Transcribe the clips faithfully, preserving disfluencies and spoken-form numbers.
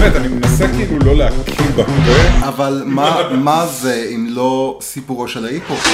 באמת, אני מנסה כאילו לא להקים בפה. אבל מה זה אם לא סיפורו של ההיפ-הופ?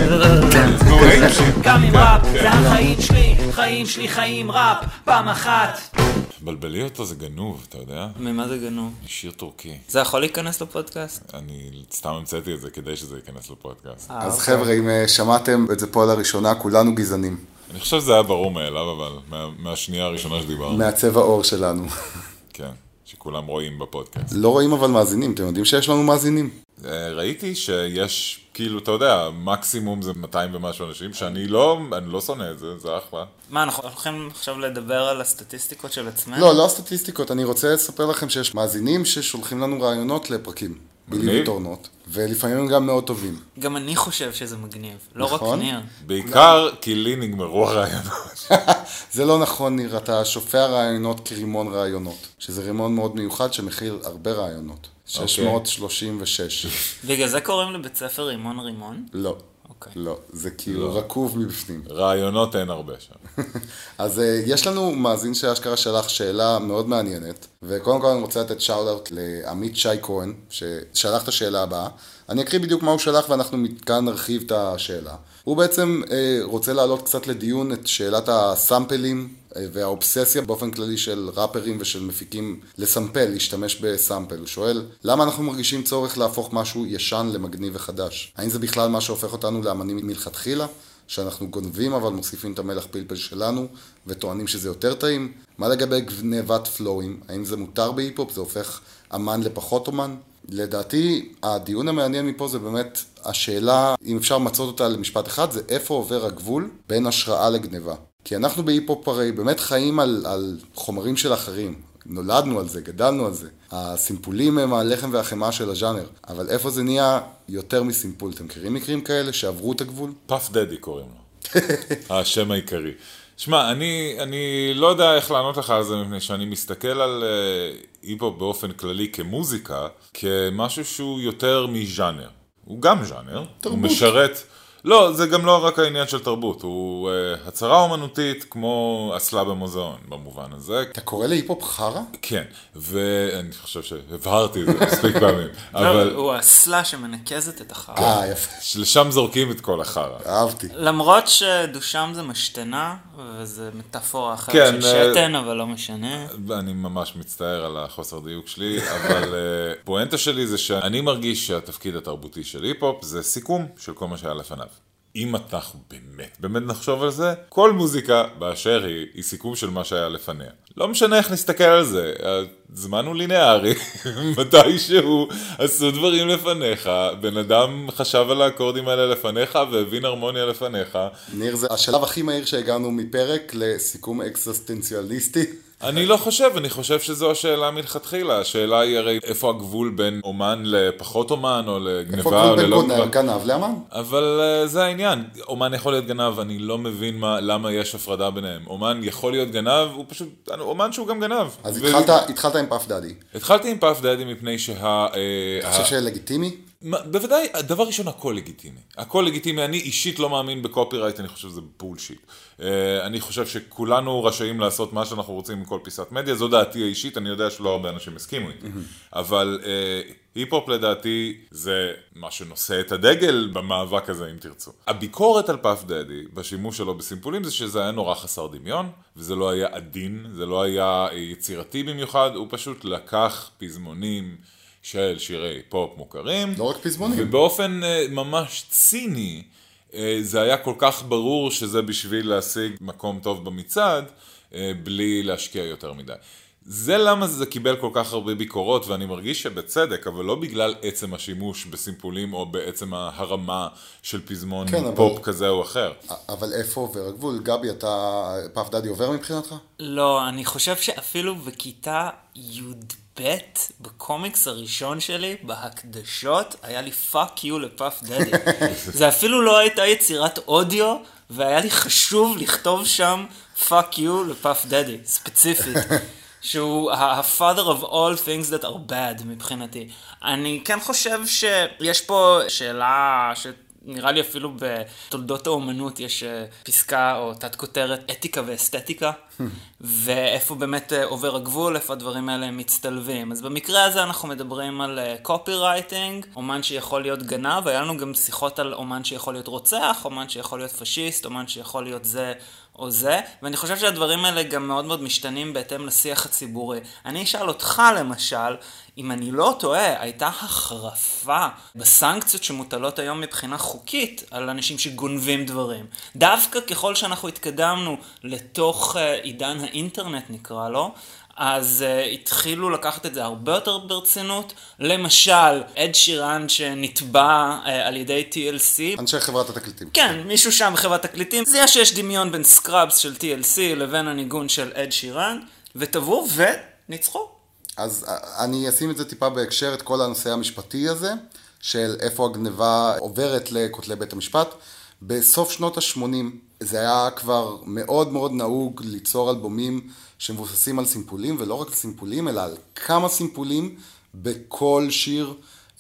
גם עם ראפ, זה החיים שלי, חיים שלי חיים ראפ, פעם אחת. בלבלי אותו זה גנוב, אתה יודע? ממה זה גנוב? שיר טורקי. זה יכול להיכנס לפודקאסט? אני סתם המצאתי את זה כדי שזה ייכנס לפודקאסט. אז חבר'ה, אם שמעתם את זה פה על הראשונה, כולנו גזענים. אני חושב שזה היה ברור מאליו, אבל מהשנייה הראשונה שדיברנו. מהצבע אור שלנו. כן, שכולם רואים בפודקאסט. לא רואים אבל מאזינים, אתם יודעים שיש לנו מאזינים? ראיתי שיש, כאילו, אתה יודע, מקסימום זה מאתיים ומשהו אנשים, שאני לא, אני לא שונא את זה, זה אחלה. מה, אנחנו הולכים עכשיו לדבר על הסטטיסטיקות של עצמנו? לא, לא הסטטיסטיקות, אני רוצה לספר לכם שיש מאזינים ששולחים לנו רעיונות לפרקים. בלי ותורנות, ולפעמים הם גם מאוד טובים. גם אני חושב שזה מגניב, לא רק ניר. בעיקר כי לי נגמרו הרעיונות. זה לא נכון, ניר, אתה שופע רעיונות כרימון רעיונות, שזה רימון מאוד מיוחד שמכיל הרבה רעיונות. שש מאות שלושים ושש. בגלל זה קוראים לבית ספר רימון רימון? לא. לא, זה כאילו רקוב מבפנים. רעיונות אין הרבה שם. אז יש לנו מאזין שאשכרה שלח שאלה מאוד מעניינת, וקודם כל אני רוצה לתת שאוט-אוט לעמית שי כהן, ששלח את השאלה הבאה. אני אקריא בדיוק מה הוא שלח ואנחנו כאן נרחיב את השאלה. הוא בעצם אה, רוצה להעלות קצת לדיון את שאלת הסמפלים אה, והאובססיה באופן כללי של ראפרים ושל מפיקים לסמפל, להשתמש בסמפל. הוא שואל, למה אנחנו מרגישים צורך להפוך משהו ישן למגניב וחדש? האם זה בכלל מה שהופך אותנו לאמנים מלכתחילה? שאנחנו גונבים אבל מוסיפים את המלח פלפל שלנו וטוענים שזה יותר טעים? מה לגבי גנבת פלואים? האם זה מותר בהיפ-הופ? זה הופך אמן לפחות אומן? לדעתי, הדיון המעניין מפה זה באמת השאלה, אם אפשר מצות אותה למשפט אחד, זה איפה עובר הגבול בין השראה לגניבה. כי אנחנו בהיפ-הופ הרי באמת חיים על, על חומרים של אחרים. נולדנו על זה, גדלנו על זה. הסימפולים הם הלחם והחמה של הז'אנר. אבל איפה זה נהיה יותר מסימפול? אתם מכירים מקרים כאלה שעברו את הגבול? פאף דדי קוראים לו. השם העיקרי. שמע, אני, אני לא יודע איך לענות לך על זה, מפני שאני מסתכל על היפ-הופ באופן כללי כמוזיקה, כמשהו שהוא יותר מז'אנר. הוא גם ז'אנר. תרבות. הוא משרת... לא, זה גם לא רק העניין של תרבות, הוא uh, הצהרה אומנותית כמו אסלה במוזיאון, במובן הזה. אתה קורא להיפ-הופ חרה? כן, ואני חושב שהבהרתי את זה מספיק פעמים. אבל... הוא אסלה שמנקזת את החרה. אה, יפה. שלשם זורקים את כל החרה. אהבתי. למרות שדושם זה משתנה, וזה מטאפורה אחרת כן, של שתן, אבל לא משנה. אני ממש מצטער על החוסר דיוק שלי, אבל פואנטה שלי זה שאני מרגיש שהתפקיד התרבותי של היפ-הופ זה סיכום של כל מה שהיה לפניו. אם אנחנו באמת, באמת נחשוב על זה, כל מוזיקה באשר היא, היא סיכום של מה שהיה לפניה. לא משנה איך נסתכל על זה, הזמן הוא ליניארי, מתישהו עשו דברים לפניך, בן אדם חשב על האקורדים האלה לפניך והבין הרמוניה לפניך. ניר, זה השלב הכי מהיר שהגענו מפרק לסיכום אקזיסטנציאליסטי. אני לא חושב, אני חושב שזו השאלה מלכתחילה. השאלה היא הרי איפה הגבול בין אומן לפחות אומן או לגניבה. איפה הגבול בין גנב לאמן? אבל uh, זה העניין. אומן יכול להיות גנב, אני לא מבין מה, למה יש הפרדה ביניהם. אומן יכול להיות גנב, הוא פשוט אומן שהוא גם גנב. אז ו... התחלת, התחלת עם פאף דדי. התחלתי עם פאף דדי מפני שה... אתה חושב שזה לגיטימי? בוודאי, הדבר ראשון, הכל לגיטימי. הכל לגיטימי, אני אישית לא מאמין בקופירייט, אני חושב שזה בולשיט. אני חושב שכולנו רשאים לעשות מה שאנחנו רוצים עם כל פיסת מדיה, זו דעתי האישית, אני יודע שלא הרבה אנשים הסכימו איתי. אבל היפ-הופ לדעתי זה מה שנושא את הדגל במאבק הזה, אם תרצו. הביקורת על פאף דדי, בשימוש שלו בסימפולים, זה שזה היה נורא חסר דמיון, וזה לא היה עדין, זה לא היה יצירתי במיוחד, הוא פשוט לקח פזמונים, של שירי פופ מוכרים. לא רק פזמונים. ובאופן uh, ממש ציני, uh, זה היה כל כך ברור שזה בשביל להשיג מקום טוב במצעד, uh, בלי להשקיע יותר מדי. זה למה זה קיבל כל כך הרבה ביקורות, ואני מרגיש שבצדק, אבל לא בגלל עצם השימוש בסימפולים, או בעצם הרמה של פזמון כן, פופ אבל... כזה או אחר. אבל איפה עובר הגבול? גבי, אתה פאף דדי עובר מבחינתך? לא, אני חושב שאפילו בכיתה י' בית בקומיקס הראשון שלי, בהקדשות, היה לי פאק יו לפאף דדי. זה אפילו לא הייתה יצירת אודיו, והיה לי חשוב לכתוב שם פאק יו לפאף דדי, ספציפית. שהוא ה-father of all things that are bad מבחינתי. אני כן חושב שיש פה שאלה נראה לי אפילו בתולדות האומנות יש פסקה או תת כותרת אתיקה ואסתטיקה, ואיפה באמת עובר הגבול, איפה הדברים האלה מצטלבים. אז במקרה הזה אנחנו מדברים על קופי רייטינג, אומן שיכול להיות גנב, היה לנו גם שיחות על אומן שיכול להיות רוצח, אומן שיכול להיות פשיסט, אומן שיכול להיות זה או זה, ואני חושב שהדברים האלה גם מאוד מאוד משתנים בהתאם לשיח הציבורי. אני אשאל אותך למשל, אם אני לא טועה, הייתה החרפה בסנקציות שמוטלות היום מבחינה חוקית על אנשים שגונבים דברים. דווקא ככל שאנחנו התקדמנו לתוך עידן האינטרנט נקרא לו, אז uh, התחילו לקחת את זה הרבה יותר ברצינות. למשל, אד שירן שנתבע uh, על ידי טי אל סי. אנשי חברת התקליטים. כן, מישהו שם בחברת תקליטים. זה היה שיש דמיון בין סקראבס של טי אל סי לבין הניגון של אד שירן, וטבעו וניצחו. אז אני אשים את זה טיפה בהקשר, את כל הנושא המשפטי הזה, של איפה הגניבה עוברת לכותלי בית המשפט. בסוף שנות ה-שמונים זה היה כבר מאוד מאוד נהוג ליצור אלבומים שמבוססים על סימפולים, ולא רק על סימפולים, אלא על כמה סימפולים בכל שיר.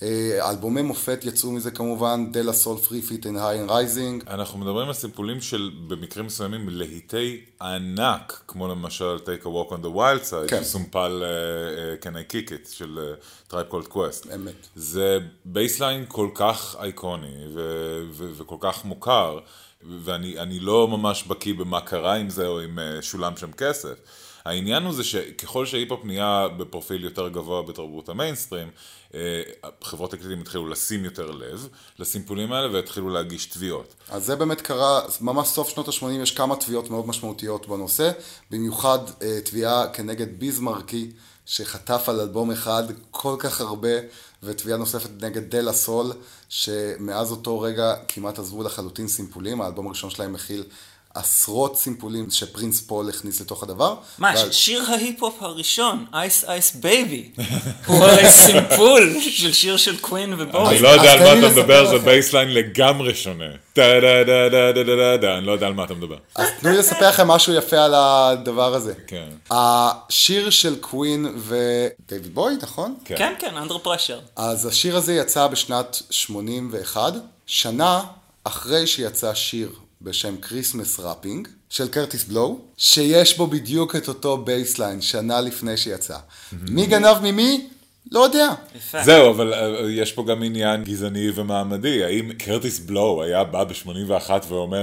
אלבומי מופת יצאו מזה כמובן, דלה סול, פרי פיט and high and rising. אנחנו מדברים על סימפולים של, במקרים מסוימים, להיטי ענק, כמו למשל Take a Walk on the Wild Side, כן. שסומפל uh, Can I Kick It של uh, Tribe Called Quest. אמת. זה בייסליין כל כך אייקוני ו- ו- וכל כך מוכר, ואני אני לא ממש בקיא במה קרה עם זה או אם uh, שולם שם כסף. העניין הוא זה שככל שההיפ-הופ נהיה בפרופיל יותר גבוה בתרבות המיינסטרים, חברות תקליטים התחילו לשים יותר לב לסימפולים האלה והתחילו להגיש תביעות. אז זה באמת קרה, ממש סוף שנות ה-שמונים יש כמה תביעות מאוד משמעותיות בנושא, במיוחד תביעה כנגד ביזמרקי שחטף על אלבום אחד כל כך הרבה, ותביעה נוספת נגד דלה סול, שמאז אותו רגע כמעט עזבו לחלוטין סימפולים, האלבום הראשון שלהם מכיל עשרות סימפולים שפרינס פול הכניס לתוך הדבר. מה, ועל... שיר ההיפ-הופ הראשון, Ice Ice Baby, הוא הרי סימפול של שיר של קווין ובוי. אני לא יודע על מה אתה מדבר, זה בייסליין לגמרי שונה. דה דה דה דה דה דה דה, אני לא יודע על מה אתה מדבר. אז תנו לי לספר לכם משהו יפה על הדבר הזה. כן. השיר של קווין ודייוויד בוי, נכון? כן, כן, Under Pressure. אז השיר הזה יצא בשנת שמונים ואחת, שנה אחרי שיצא שיר בשם Christmas Rapping של קרטיס בלו, שיש בו בדיוק את אותו בייסליין, שנה לפני שיצא. מי גנב ממי? לא יודע. זהו, אבל יש פה גם עניין גזעני ומעמדי. האם קרטיס בלו היה בא ב-שמונים ואחת ואומר,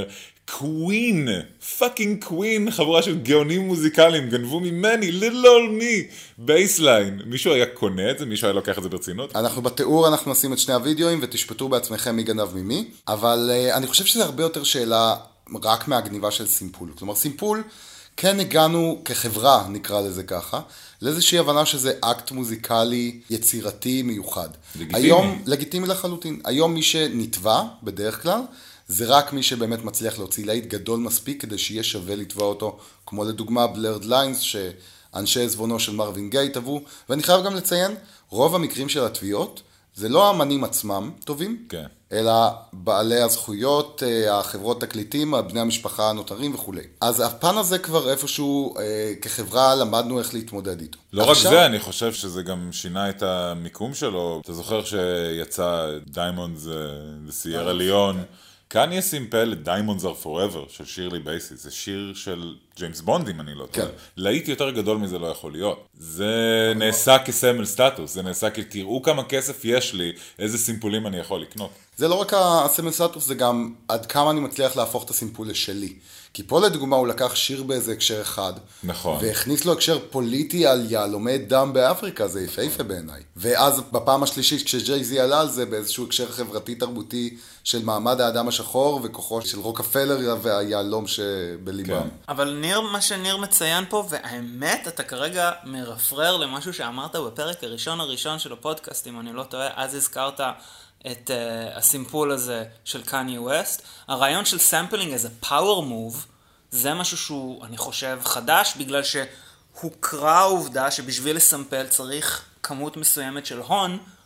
קווין, פאקינג קווין, חבורה של גאונים מוזיקליים, גנבו ממני, little old me, בייסליין. מישהו היה קונה את זה? מישהו היה לוקח את זה ברצינות? אנחנו בתיאור, אנחנו נשים את שני הוידאוים ותשפטו בעצמכם מי גנב ממי, אבל uh, אני חושב שזה הרבה יותר שאלה רק מהגניבה של סימפול. כלומר, סימפול, כן הגענו כחברה, נקרא לזה ככה, לאיזושהי הבנה שזה אקט מוזיקלי יצירתי מיוחד. לגיטימי. היום, לגיטימי לחלוטין. היום מי שנתבע, בדרך כלל, זה רק מי שבאמת מצליח להוציא להיט גדול מספיק כדי שיהיה שווה לתבוע אותו, כמו לדוגמה בלרד ליינס, שאנשי עזבונו של מרווין גיי טבעו, ואני חייב גם לציין, רוב המקרים של התביעות, זה לא האמנים עצמם טובים, כן. אלא בעלי הזכויות, החברות תקליטים, בני המשפחה הנותרים וכו'. אז הפן הזה כבר איפשהו כחברה למדנו איך להתמודד איתו. לא רק זה, אני חושב שזה גם שינה את המיקום שלו. אתה זוכר שיצא דיימונדס לסיירה ליון, כאן יש סימפל את Diamonds are Forever של שירלי בייסיס, זה שיר של ג'יימס בונד אם אני לא טועה. להיט יותר גדול מזה לא יכול להיות. זה נעשה כסמל סטטוס, זה נעשה כי תראו כמה כסף יש לי, איזה סימפולים אני יכול לקנות. זה לא רק הסמל סטטוס, זה גם עד כמה אני מצליח להפוך את הסימפול לשלי. כי פה לדוגמה הוא לקח שיר באיזה הקשר אחד. נכון. והכניס לו הקשר פוליטי על יהלומי דם באפריקה, זה יפהפה בעיניי. ואז בפעם השלישית כשג'יי-זי עלה על זה באיזשהו הקשר חברתי תרבותי של מעמד האדם השחור וכוחו של רוקפלר והיהלום שבליבם. כן. אבל ניר, מה שניר מציין פה, והאמת אתה כרגע מרפרר למשהו שאמרת בפרק הראשון הראשון של הפודקאסט, אם אני לא טועה, אז הזכרת את uh, הסימפול הזה של קניה ווסט. הרעיון של סמפלינג איזה פאוור מוב, זה משהו שהוא, אני חושב, חדש, בגלל שהוכרה העובדה שבשביל לסמפל צריך כמות מסוימת של הון,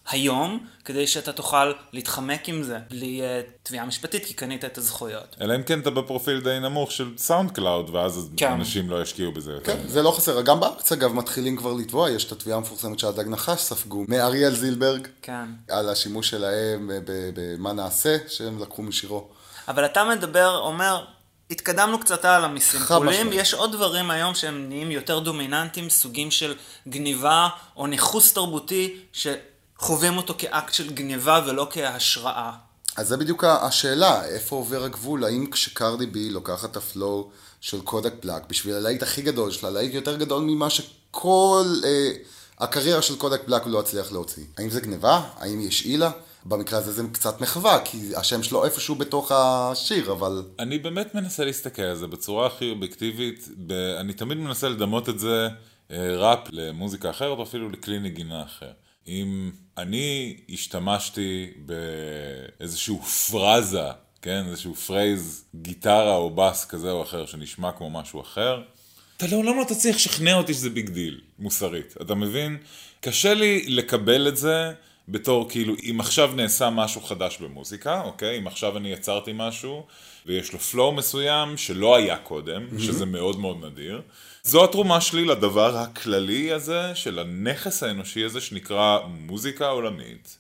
היום, כדי שאתה תוכל להתחמק עם זה, בלי uh, תביעה משפטית, כי קנית את הזכויות. אלא אם כן אתה בפרופיל די נמוך של סאונד קלאוד, ואז כן. אנשים לא ישקיעו בזה יותר. כן, זה לא חסר. גם בארץ, אגב, מתחילים כבר לתבוע, יש את התביעה המפורסמת שהדג נחש ספגו, מאריאל זילברג, כן. על השימוש שלהם במה נעשה, שהם לקחו משירו. אבל אתה מדבר, אומר, התקדמנו קצת על המסימפולים, משמעית. יש עוד דברים היום שהם נהיים יותר דומיננטיים, סוגים של גניבה או ניחוס תרבותי, שחווים אותו כאקט של גניבה ולא כהשראה. אז זה בדיוק השאלה, איפה עובר הגבול, האם כשקרדי בי לוקחת את הפלואו של קודק בלק, בשביל הלהיט הכי גדול שלה, להיט יותר גדול ממה שכל אה, הקריירה של קודק בלק הוא לא הצליח להוציא. האם זה גניבה? האם יש עילה? במקרה הזה זה קצת מחווה, כי השם שלו איפשהו בתוך השיר, אבל... אני באמת מנסה להסתכל על זה בצורה הכי אובייקטיבית, ב... אני תמיד מנסה לדמות את זה אה, ראפ למוזיקה אחרת, או אפילו לכלי נגינה אחר. אם אני השתמשתי באיזשהו פרזה, כן, איזשהו פרייז, גיטרה או בס כזה או אחר, שנשמע כמו משהו אחר, אתה לעולם לא תצליח לשכנע אותי שזה ביג דיל, מוסרית. אתה מבין? קשה לי לקבל את זה בתור כאילו, אם עכשיו נעשה משהו חדש במוזיקה, אוקיי? אם עכשיו אני יצרתי משהו, ויש לו פלואו מסוים שלא היה קודם, mm-hmm. שזה מאוד מאוד נדיר. זו התרומה שלי לדבר הכללי הזה, של הנכס האנושי הזה שנקרא מוזיקה עולמית,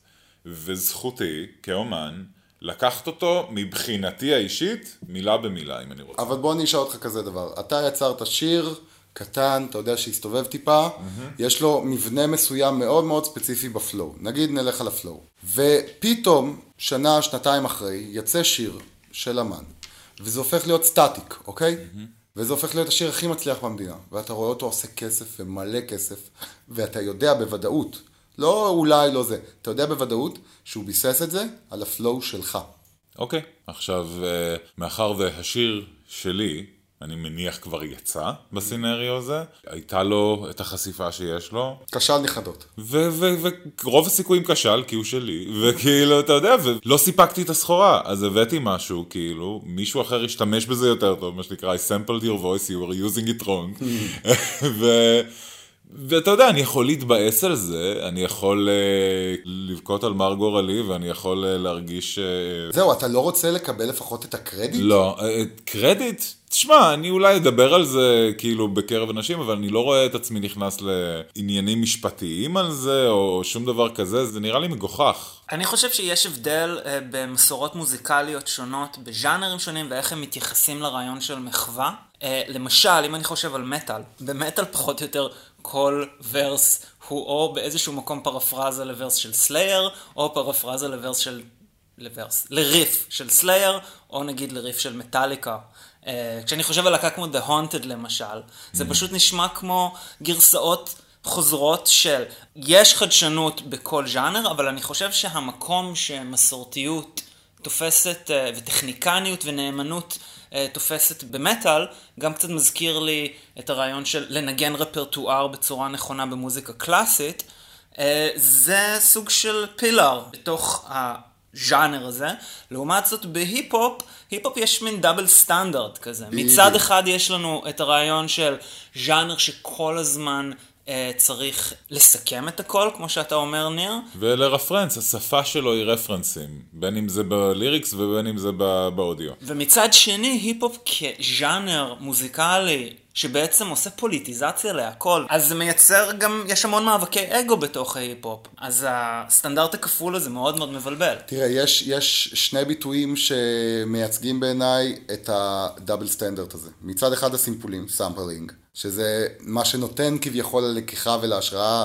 וזכותי כאומן, לקחת אותו מבחינתי האישית, מילה במילה, אם אני רוצה. אבל בוא אני אשאל אותך כזה דבר. אתה יצרת שיר קטן, אתה יודע שהסתובב טיפה, mm-hmm. יש לו מבנה מסוים מאוד מאוד ספציפי בפלואו. נגיד נלך על הפלואו. ופתאום, שנה, שנתיים אחרי, יצא שיר של אמן, וזה הופך להיות סטטיק, אוקיי? Mm-hmm. וזה הופך להיות השיר הכי מצליח במדינה. ואתה רואה אותו עושה כסף ומלא כסף, ואתה יודע בוודאות, לא אולי לא זה, אתה יודע בוודאות שהוא ביסס את זה על הפלואו שלך. אוקיי, עכשיו, מאחר והשיר שלי, אני מניח כבר יצא בסינריו הזה, הייתה לו את החשיפה שיש לו. כשל נכדות. ורוב הסיכויים כשל, כי הוא שלי, וכאילו, אתה יודע, ולא סיפקתי את הסחורה, אז הבאתי משהו, כאילו, מישהו אחר השתמש בזה יותר טוב, מה שנקרא, I sampled your voice, you were using it wrong, ו... ואתה יודע, אני יכול להתבאס על זה, אני יכול uh, לבכות על מר גורלי, ואני יכול uh, להרגיש... Uh... זהו, אתה לא רוצה לקבל לפחות את הקרדיט? לא, uh, קרדיט? תשמע, אני אולי אדבר על זה כאילו בקרב אנשים, אבל אני לא רואה את עצמי נכנס לעניינים משפטיים על זה, או שום דבר כזה, זה נראה לי מגוחך. אני חושב שיש הבדל uh, במסורות מוזיקליות שונות, בז'אנרים שונים, ואיך הם מתייחסים לרעיון של מחווה. Uh, למשל, אם אני חושב על מטל, במטל פחות או יותר כל ורס הוא או באיזשהו מקום פרפרזה לוורס של סלייר, או פרפרזה לוורס של... לוורס, לריף של סלייר, או נגיד לריף של מטליקה. Uh, כשאני חושב על להקה כמו The Haunted למשל, זה פשוט נשמע כמו גרסאות חוזרות של יש חדשנות בכל ז'אנר, אבל אני חושב שהמקום שמסורתיות תופסת, uh, וטכניקניות ונאמנות uh, תופסת במטל, גם קצת מזכיר לי את הרעיון של לנגן רפרטואר בצורה נכונה במוזיקה קלאסית. Uh, זה סוג של פילר בתוך ה... ז'אנר הזה. לעומת זאת בהיפ-הופ, היפ-הופ יש מין דאבל סטנדרט כזה. מצד אחד יש לנו את הרעיון של ז'אנר שכל הזמן אה, צריך לסכם את הכל, כמו שאתה אומר ניר. ולרפרנס, השפה שלו היא רפרנסים, בין אם זה בליריקס ובין אם זה באודיו. ומצד שני, היפ-הופ כז'אנר מוזיקלי, שבעצם עושה פוליטיזציה להכל, אז זה מייצר גם, יש המון מאבקי אגו בתוך ההיפ-הופ, אז הסטנדרט הכפול הזה מאוד מאוד מבלבל. תראה, יש, יש שני ביטויים שמייצגים בעיניי את הדאבל סטנדרט הזה. מצד אחד הסימפולים, סאמפלינג, שזה מה שנותן כביכול ללקיחה ולהשראה,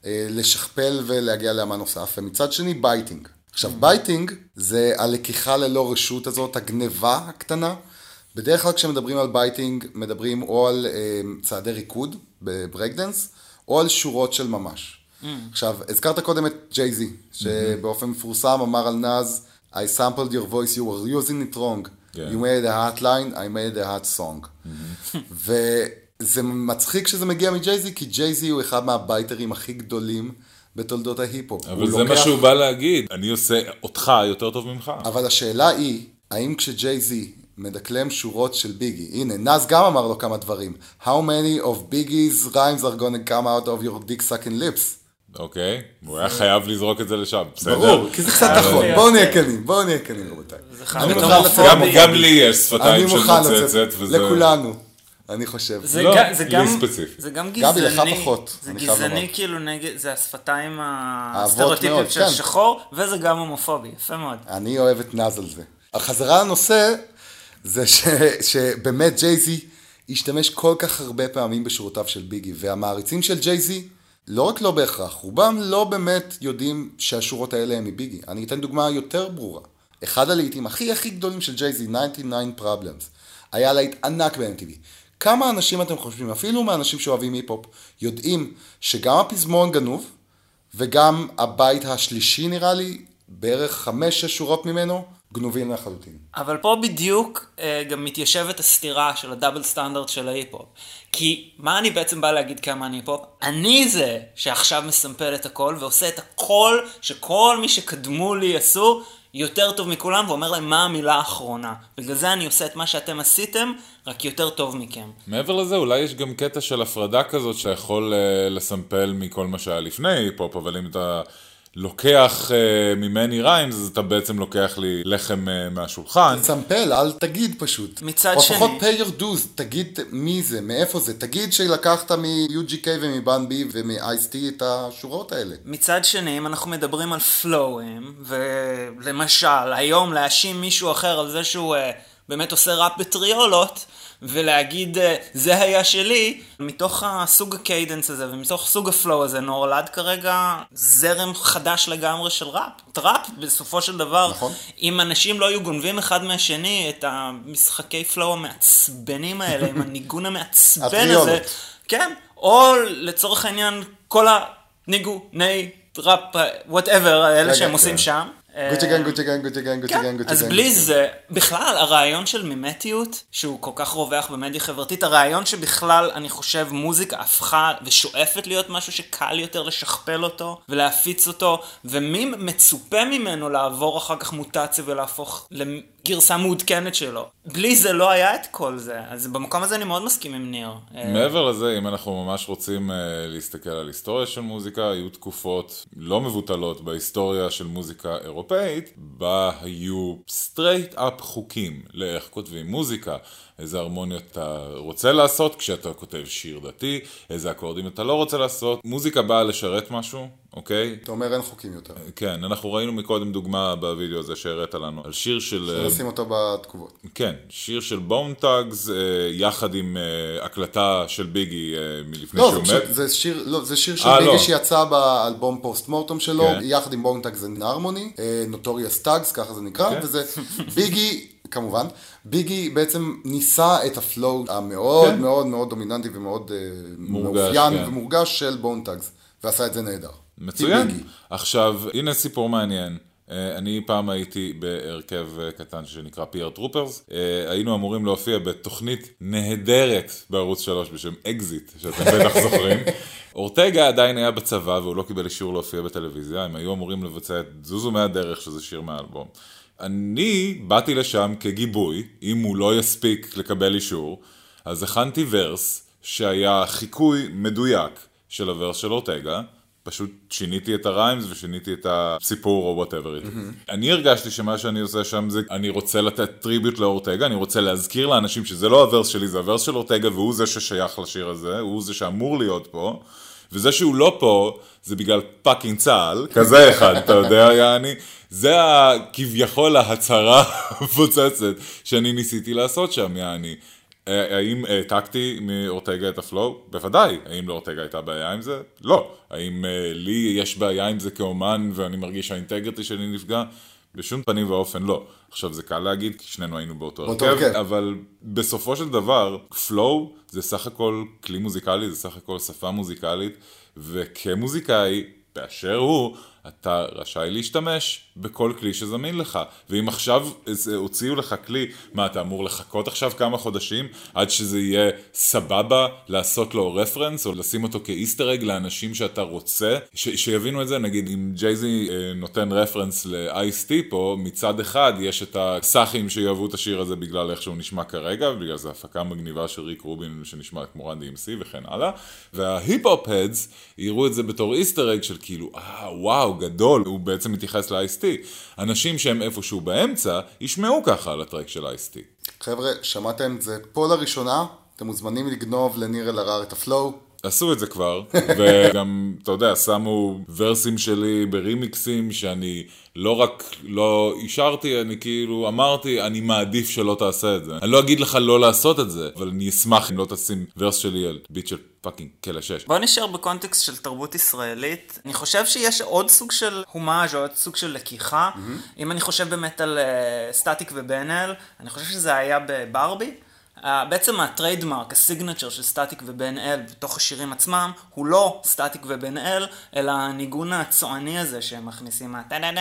לשכפל ולהגיע לאמן נוסף, ומצד שני בייטינג. עכשיו, בייטינג זה הלקיחה ללא רשות הזאת, הגניבה הקטנה. בדרך כלל כשמדברים על בייטינג, מדברים או על אה, צעדי ריקוד בברקדנס, או על שורות של ממש. Mm. עכשיו, הזכרת קודם את ג'יי-זי, שבאופן מפורסם אמר על נאז, I sampled your voice, you were using it wrong. Yeah. You made a hot line, I made a hot song. Mm-hmm. וזה מצחיק שזה מגיע מג'יי-זי, כי ג'יי-זי הוא אחד מהבייטרים הכי גדולים בתולדות ההיפ-הופ. אבל זה לוקח... מה שהוא בא להגיד, אני עושה אותך יותר טוב ממך. אבל השאלה היא, האם כשג'יי-זי מדקלם שורות של ביגי. הנה, נאז גם אמר לו כמה דברים. How many of Biggie's rhymes are gonna come out of your dick sucking lips? אוקיי, הוא היה חייב לזרוק את זה לשם, בסדר? ברור, כי זה קצת נכון. בואו נהיה כנים, בואו נהיה כנים, רבותיי. אני חייב מוכן לצאת. גם- גם לי יש שפתיים אני של מוכן נוצצת, לצאת. וזה... לכולנו, אני חושב. זה לא, ג- זה לי גם, ספציפית. זה גם גבי, לך גזעני, פחות, זה אני חייב גזעני לומר. כאילו נגד, זה השפתיים מאוד, הסטריאוטיפיות של כן. שחור, וזה גם הומופובי, יפה מאוד. אני אוהב את נז על זה. החזרה לנושא, זה ש, שבאמת ג'ייזי השתמש כל כך הרבה פעמים בשורותיו של ביגי, והמעריצים של ג'ייזי, לא רק לא בהכרח, רובם לא באמת יודעים שהשורות האלה הם מביגי. אני אתן דוגמה יותר ברורה. אחד הלהיטים הכי הכי גדולים של ג'ייזי, תשעים ותשע Problems, היה להיט ענק ב-אם טי וי. כמה אנשים אתם חושבים, אפילו מהאנשים שאוהבים היפ-הופ, יודעים שגם הפזמון גנוב, וגם הבית השלישי נראה לי, בערך חמש-שש שורות ממנו, גנובים לחלוטין. אבל פה בדיוק אה, גם מתיישבת הסתירה של הדאבל סטנדרט של ההיפ-הופ. כי מה אני בעצם בא להגיד כמה אני היפ-הופ? אני זה שעכשיו מסמפל את הכל ועושה את הכל שכל מי שקדמו לי עשו יותר טוב מכולם ואומר להם מה המילה האחרונה. בגלל זה אני עושה את מה שאתם עשיתם, רק יותר טוב מכם. מעבר לזה, אולי יש גם קטע של הפרדה כזאת שיכול uh, לסמפל מכל מה שהיה לפני היפ-הופ, אבל אם אתה לוקח uh, ממני ריימס, אז אתה בעצם לוקח לי לחם uh, מהשולחן. תסמפל, אל תגיד פשוט. מצד או שני- לפחות pay your dues, תגיד מי זה, מאיפה זה. תגיד שלקחת מ-יו ג'י קיי ומבן בי ומ-אייס-טי את השורות האלה. מצד שני, אם אנחנו מדברים על פלואים, ולמשל, היום להאשים מישהו אחר על זה שהוא uh, באמת עושה ראפ בטריולות, ולהגיד, uh, זה היה שלי, מתוך הסוג הקיידנס הזה, ומתוך סוג הפלואו הזה, נולד כרגע זרם חדש לגמרי של ראפ. ראפ, בסופו של דבר, נכון. אם אנשים לא היו גונבים אחד מהשני, את המשחקי פלואו המעצבנים האלה, עם הניגון המעצבן הזה, הטריולות. כן, או לצורך העניין, כל הניגוני ראפ, וואטאבר, האלה רגע, שהם כן. עושים שם. גוצ'י גן, גוצ'י גן, גוצ'י גן, גוצ'י גן, גוצ'י אז גן. בלי זה, בכלל, הרעיון של מימטיות, שהוא כל כך רווח במדיה חברתית, הרעיון שבכלל, אני חושב, מוזיקה הפכה ושואפת להיות משהו שקל יותר לשכפל אותו ולהפיץ אותו, ומי מצופה ממנו לעבור אחר כך מוטציה ולהפוך לגרסה מעודכנת שלו. בלי זה לא היה את כל זה, אז במקום הזה אני מאוד מסכים עם ניר. מעבר לזה, אם אנחנו ממש רוצים uh, להסתכל על היסטוריה של מוזיקה, היו תקופות לא מבוטלות בהיסטוריה של מוזיקה אירופאית, בה היו סטרייט אפ חוקים לאיך כותבים מוזיקה, איזה הרמוניות אתה רוצה לעשות כשאתה כותב שיר דתי, איזה אקורדים אתה לא רוצה לעשות. מוזיקה באה לשרת משהו, אוקיי? אתה אומר אין חוקים יותר. כן, אנחנו ראינו מקודם דוגמה בווידאו הזה שהראית לנו, על שיר של... נשים אותו בתגובות. כן, שיר של בון טאגס, יחד עם אה, הקלטה של ביגי אה, מלפני לא, שהוא זה מת. פשוט- זה שיר, לא, זה שיר של אה, ביגי לא. שיצא באלבום פוסט מורטום שלו, כן. יחד עם בון טאגס אין הרמוני, נוטוריוס טאגס, ככה זה נקרא, כן. וזה ביגי, כמובן, ביגי בעצם ניסה את הפלואו המאוד כן. מאוד מאוד דומיננטי ומאוד אה, מורגש, מאופיין כן. ומורגש של בון טאגס, ועשה את זה נהדר. מצוין. ביגי. עכשיו, הנה סיפור מעניין. אה, אני פעם הייתי בהרכב אה, קטן שנקרא פייר טרופרס. אה, היינו אמורים להופיע בתוכנית נהדרת בערוץ שלוש בשם אקזיט, שאתם בטח זוכרים. אורטגה עדיין היה בצבא והוא לא קיבל אישור להופיע בטלוויזיה. הם היו אמורים לבצע את זוזו מהדרך, שזה שיר מהאלבום. אני באתי לשם כגיבוי, אם הוא לא יספיק לקבל אישור, אז הכנתי ורס שהיה חיקוי מדויק של הוורס של אורטגה, פשוט שיניתי את הריימס ושיניתי את הסיפור או whatever it. Mm-hmm. אני הרגשתי שמה שאני עושה שם זה, אני רוצה לתת טריביוט לאורטגה, אני רוצה להזכיר לאנשים שזה לא הוורס שלי, זה הוורס של אורטגה, והוא זה ששייך לשיר הזה, הוא זה שאמור להיות פה, וזה שהוא לא פה, זה בגלל פאקינג צהל, כזה אחד, אתה יודע, יעני, זה כביכול ההצהרה הפוצצת שאני ניסיתי לעשות שם, יעני. האם העתקתי מאורטגה את הפלואו? בוודאי. האם לאורטגה הייתה בעיה עם זה? לא. האם לי יש בעיה עם זה כאומן ואני מרגיש שהאינטגריטי שלי נפגע? בשום פנים ואופן לא. עכשיו זה קל להגיד כי שנינו היינו באותו הרכב, אבל בסופו של דבר, פלואו זה סך הכל כלי מוזיקלי, זה סך הכל שפה מוזיקלית, וכמוזיקאי, באשר הוא, אתה רשאי להשתמש בכל כלי שזמין לך. ואם עכשיו הוציאו לך כלי, מה, אתה אמור לחכות עכשיו כמה חודשים עד שזה יהיה סבבה לעשות לו רפרנס, או לשים אותו כאיסטר אג לאנשים שאתה רוצה, ש- שיבינו את זה. נגיד, אם ג'ייזי אה, נותן רפרנס ל-אייס-טי פה, מצד אחד יש את הסאחים שיאהבו את השיר הזה בגלל איך שהוא נשמע כרגע, בגלל זה הפקה מגניבה של ריק רובין שנשמע כמו רן די אם סי וכן הלאה, וההיפ-הופ-הדס יראו את זה בתור איסטר אג של כאילו, אה, וואו, גדול, הוא בעצם מתייחס ל-אייס-טי. אנשים שהם איפשהו באמצע, ישמעו ככה על הטרק של אייס-טי. חבר'ה, שמעתם את זה פה לראשונה, אתם מוזמנים לגנוב לניר אלהרר את הפלואו. עשו את זה כבר, וגם, אתה יודע, שמו ורסים שלי ברימיקסים שאני לא רק לא אישרתי, אני כאילו אמרתי, אני מעדיף שלא תעשה את זה. אני לא אגיד לך לא לעשות את זה, אבל אני אשמח אם לא תשים ורס שלי על ביט של פאקינג כלא שש. בוא נשאר בקונטקסט של תרבות ישראלית. אני חושב שיש עוד סוג של הומאז' או עוד סוג של לקיחה. Mm-hmm. אם אני חושב באמת על uh, סטטיק ובן אל, אני חושב שזה היה בברבי. Uh, בעצם הטריידמרק, הסיגנצ'ר של סטטיק ובן אל בתוך השירים עצמם, הוא לא סטטיק ובן אל, אלא הניגון הצועני הזה שהם מכניסים.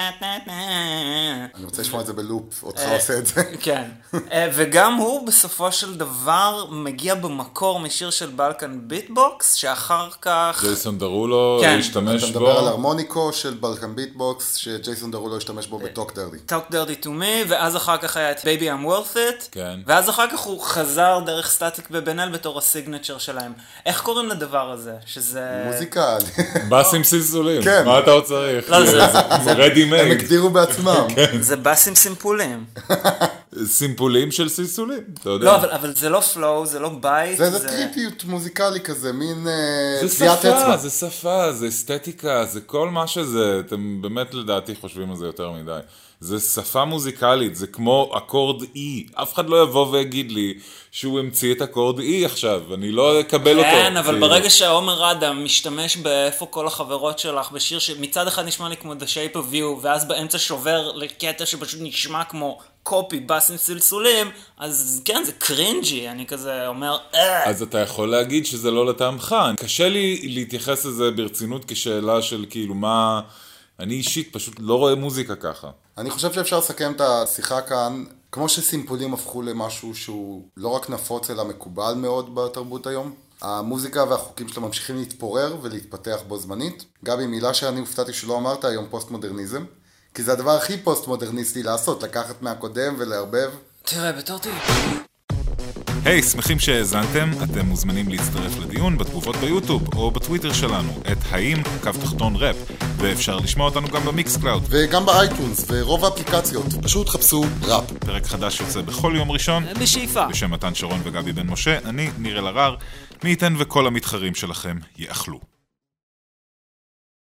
אני רוצה לשמוע את זה בלופ, אותך עושה את זה. כן. וגם הוא בסופו של דבר מגיע במקור משיר של בלקן ביטבוקס, שאחר כך... ג'ייסון דרולו השתמש בו. אתה מדבר על הרמוניקו של בלקן ביטבוקס, שג'ייסון דרולו השתמש בו בטוק דרדי. טוק דרדי טו מי, ואז אחר כך היה את Baby I'm Worth It. כן. ואז אחר כך הוא חזר דרך סטטיק ובן אל בתור הסיגנצ'ר שלהם. איך קוראים לדבר הזה? שזה... מוזיקה. בסים סלסולים. כן. מה אתה עוד צריך? לא, זה... זה רדי הם מייד. הגדירו בעצמם. זה בסים סימפולים. סימפולים של סלסולים, אתה יודע. לא, אבל, אבל זה לא פלואו, זה לא בייט. זה, זה טריפיות מוזיקלי כזה, מין זה טביעת שפה, אצבע. זה שפה, זה אסתטיקה, זה כל מה שזה. אתם באמת לדעתי חושבים על זה יותר מדי. זה שפה מוזיקלית, זה כמו אקורד E. אף אחד לא יבוא ויגיד לי שהוא המציא את אקורד E עכשיו, אני לא אקבל אותו. כן, אבל ברגע שעומר אדם משתמש באיפה כל החברות שלך בשיר שמצד אחד נשמע לי כמו The Shape of You, ואז באמצע שובר לקטע שפשוט נשמע כמו קופי, בסים סלסולים, אז כן, זה קרינג'י, אני כזה אומר, אז אתה יכול להגיד שזה לא לטעמך. קשה לי להתייחס לזה ברצינות כשאלה של כאילו מה... אני אישית פשוט לא רואה מוזיקה ככה. אני חושב שאפשר לסכם את השיחה כאן, כמו שסימפולים הפכו למשהו שהוא לא רק נפוץ אלא מקובל מאוד בתרבות היום. המוזיקה והחוקים שלה ממשיכים להתפורר ולהתפתח בו זמנית. גבי, מילה שאני הופתעתי שלא אמרת היום, פוסט-מודרניזם. כי זה הדבר הכי פוסט-מודרניסטי לעשות, לקחת מהקודם ולהרבב. תראה, בתור טיפ. היי, hey, שמחים שהאזנתם, אתם מוזמנים להצטרף לדיון בתגובות ביוטיוב או בטוויטר שלנו, את האם קו תחתון רפ, ואפשר לשמוע אותנו גם במיקס קלאוד. וגם באייטונס ורוב האפליקציות, פשוט חפשו ראפ. פרק חדש יוצא בכל יום ראשון. בשאיפה. בשם מתן שרון וגבי בן משה, אני ניר אלהרר, מי ייתן וכל המתחרים שלכם יאכלו.